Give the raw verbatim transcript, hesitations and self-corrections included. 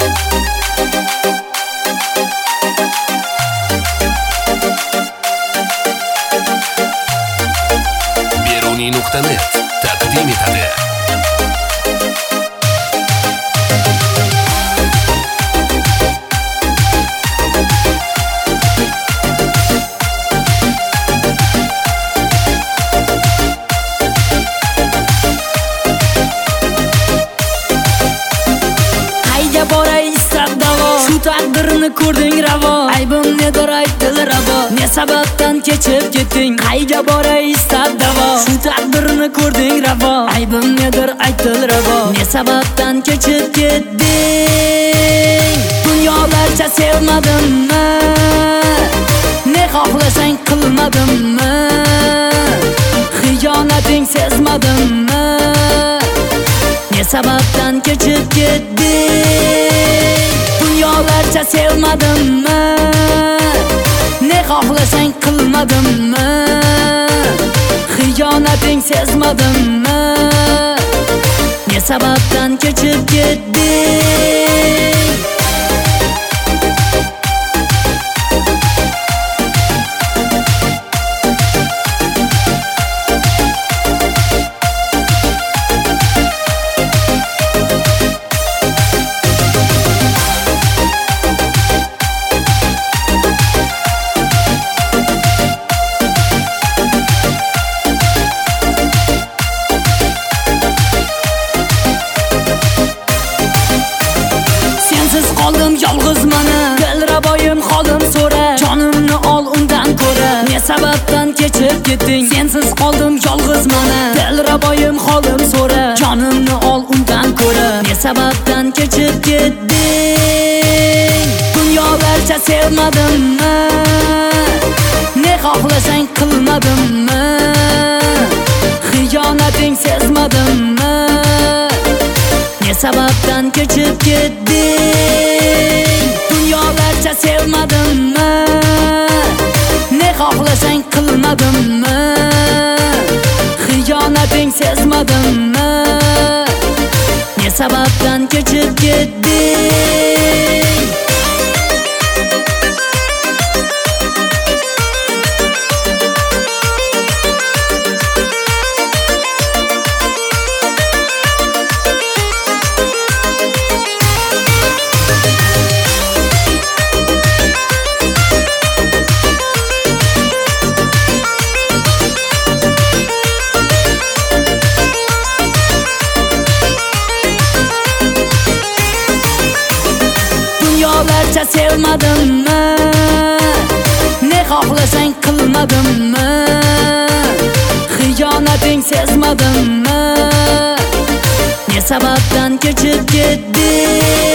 beruniy nuqta net taqdim etadi. Shu taqdirni ko'rding ravo, aybim nedir aytdilar ravo. Ne sababdan kechib ketding, qayga boray istab davo. Shu taqdirni ko'rding ravo, aybim nedir aytdilar ravo. Ne sababdan kechib ketding, dunyolarcha sevmadimmi? Ne xohlasang qilmadimmi? Xiyonating sezmadimmi? Ne sababdan kechib ketding, dunyolarcha sevmadimmi? Ne xohlasang qilmadimmi? Xiyonating sezmadimmi? Ne sababdan kechib ketding? Qoldim yolg'iz mana, dilraboyim holim so'ra, jonimni ol undan ko'ra. Ne sababdan kechib ketding, sensiz qoldim yolg'iz mana, dilraboyim holim so'ra, jonimni ol undan ko'ra. Ne sababdan kechib ketding, dunyolarcha sevmadimmi? Ne xohlasang qilmadimmi? Xiyonating sezmadimmi? Ne sababdan kechib ketding, dunyolarcha sevmadimmi? Ne xohlasang qilmadimmi? Xiyonating sezmadimmi? Ne sababdan kechib ketding? Dunyolarcha sevmadimmi? Ne xohlasang qilmadimmi? Xiyonating sezmadimmi? Ne sababdan kechib ketding?